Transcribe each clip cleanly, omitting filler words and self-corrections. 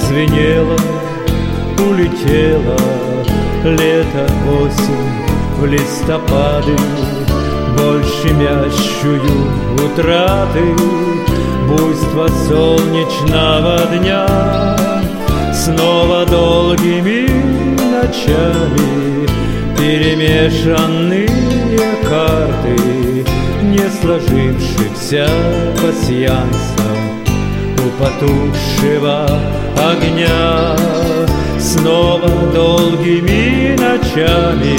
Отзвенело, улетело лето, осень в листопады, боль щемящую утраты, буйство солнечного дня. Снова долгими ночами перемешанные карты не сложившихся пасьянсов у потухшего огня. Снова долгими ночами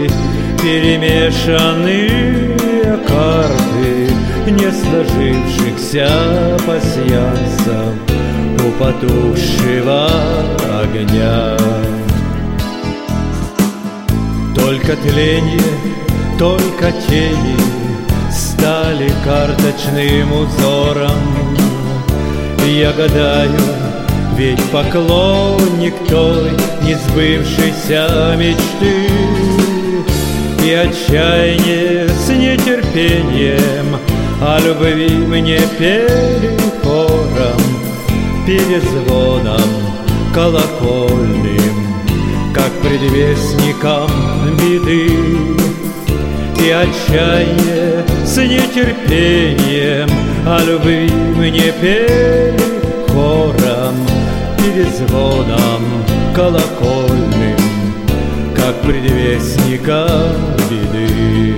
перемешанные карты не сложившихся пасьянсов у потухшего огня. Только тленье, только тени стали карточным узором. Я гадаю, ведь поклонник той несбывшейся мечты, и отчаяние с нетерпением о любви мне пели хором, перезвоном колокольным, как предвестником беды. И отчаяние с нетерпением о любви мне пели хором, перезвоном колокольным, как предвестником беды.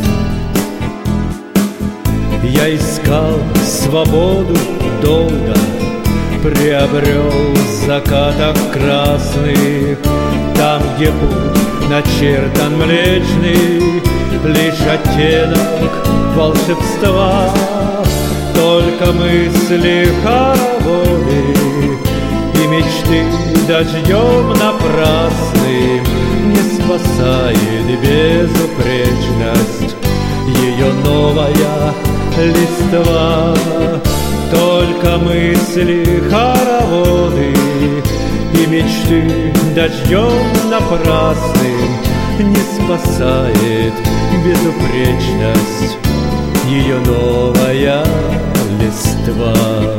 Я искал свободу долго, приобрел в закатах красных, там, где путь начертан млечный, лишь оттенок волшебства. Только мысли хороводы и мечты дождем напрасным не спасает безупречность ее новая листва. Только мысли хороводы и мечты дождем напрасным не спасает безупречность ее новая листва.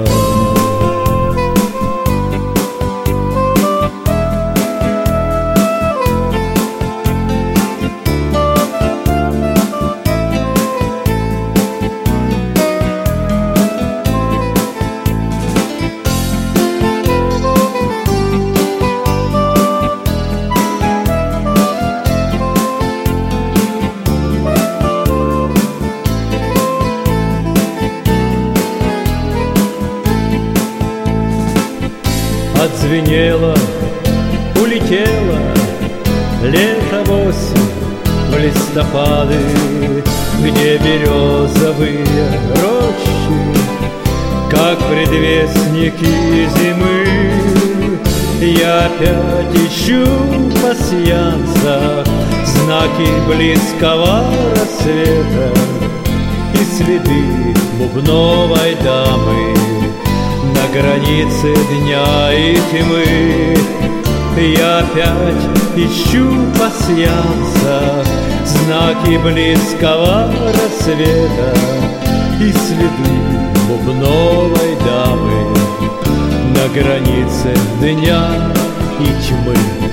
Отзвенело, улетело лето, осень в листопады, где березовые рощи, как предвестники зимы. Я опять ищу пасьянса, знаки близкого рассвета и следы бубновой дамы на границе дня и тьмы. Я опять ищу пасьянса, знаки близкого рассвета и следы бубновой дамы на границе дня и тьмы.